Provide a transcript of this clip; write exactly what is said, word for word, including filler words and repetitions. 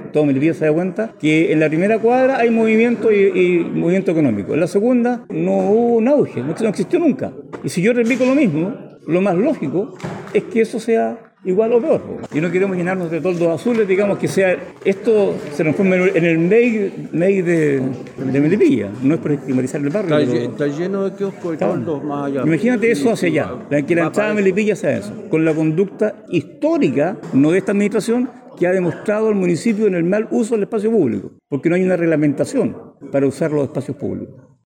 todo Melipilla se da cuenta que en la primera cuadra hay movimiento y, y movimiento económico. En la segunda no hubo un auge, no, no existió nunca. Y si yo replico lo mismo, lo más lógico es que eso sea igual o peor. Y no queremos llenarnos de toldos azules, digamos que sea esto se transforma en el M E I, M E I de, de Melipilla. No es por estigmatizar el barrio. Está, pero, está lleno de kioscos y toldos más allá. Imagínate eso hacia allá, la, que la entrada a Melipilla sea eso, con la conducta histórica, no de esta administración, que ha demostrado el municipio en el mal uso del espacio público, porque no hay una reglamentación para usar los espacios públicos.